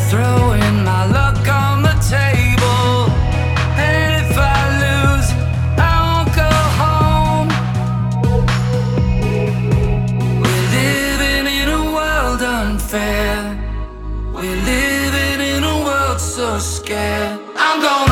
throwing my luck on the table. And if I lose, I won't go home. We're living in a world unfair. We're living in a world so scared. I'm gonna